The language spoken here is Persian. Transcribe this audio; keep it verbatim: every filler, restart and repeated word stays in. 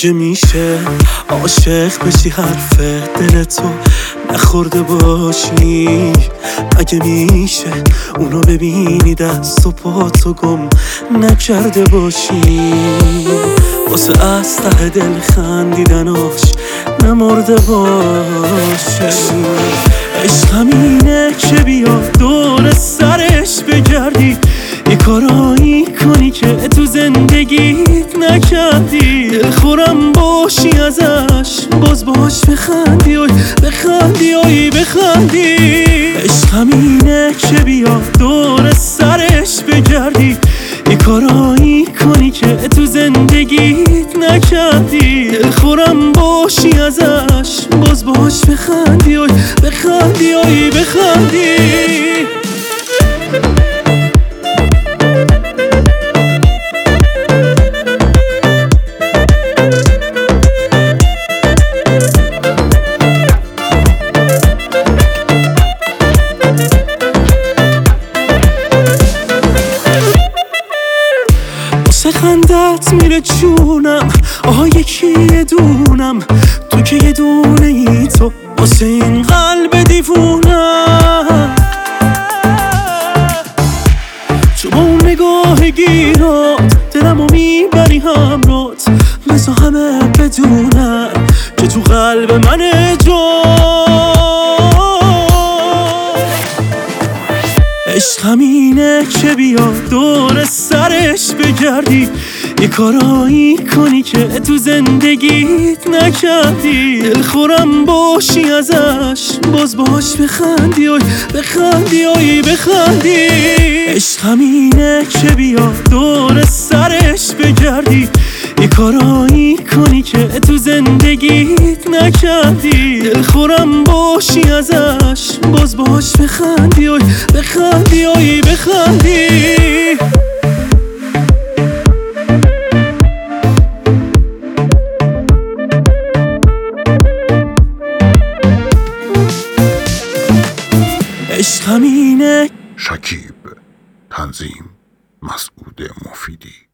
مگه میشه عاشق بشی حرف دلتو نخورده باشی؟ مگه میشه اونو ببینی دست و پاتو گم نکرده باشی؟ واسه از ته دل خندیدناش نمرده باشه. عشق همینه که بیا دور سرش بگردی، یه کارایی کنی که تو زندگیت نکردی، دلخورم باشی ازش باز باش بخندی اوی بخندی اوی بخندی. عشق همینه که بیا دور سرش بگردی، یه کارایی کنی که تو زندگیت نکردی، دلخورم باشی ازش باز باش بخندی اوی بخندی اوی بخندی. واسه خندت میره چونم، آها یکی یه دونم، تو که یه دونه ای تو واسه این قلب دیوونم. تو با اون نگاه گیرات دلمو میبری همرات، بزا همه بدونم که تو قلب منه جان. عشق همینه که بیا دور سرش بگردی، یه کارایی کنی که تو زندگیت نکردی، دلخورم باشی ازش باز باش بخندی اوی بخندی اوی بخندی. عشق همینه که بیا دور سرش بگردی، یه کارایی کنی که تو زندگیت نکردی، دلخورم باشی ازش باز باش بخندی اوی بخندی اوی بخندی. عشق همینه. شکیب، تنظیم مسعود مفیدی.